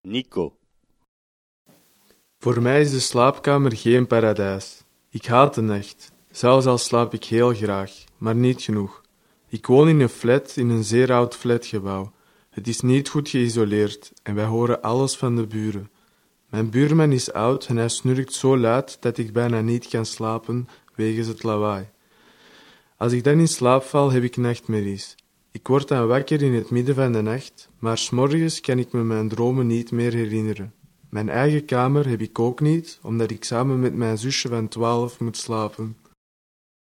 Nico. Voor mij is de slaapkamer geen paradijs. Ik haat de nacht. Zelfs al slaap ik heel graag, maar niet genoeg. Ik woon in een flat, in een zeer oud flatgebouw. Het is niet goed geïsoleerd en wij horen alles van de buren. Mijn buurman is oud en hij snurkt zo luid dat ik bijna niet kan slapen wegens het lawaai. Als ik dan in slaap val, heb ik nachtmerries. Ik word dan wakker in het midden van de nacht, maar 's morgens kan ik me mijn dromen niet meer herinneren. Mijn eigen kamer heb ik ook niet, omdat ik samen met mijn zusje van 12 moet slapen.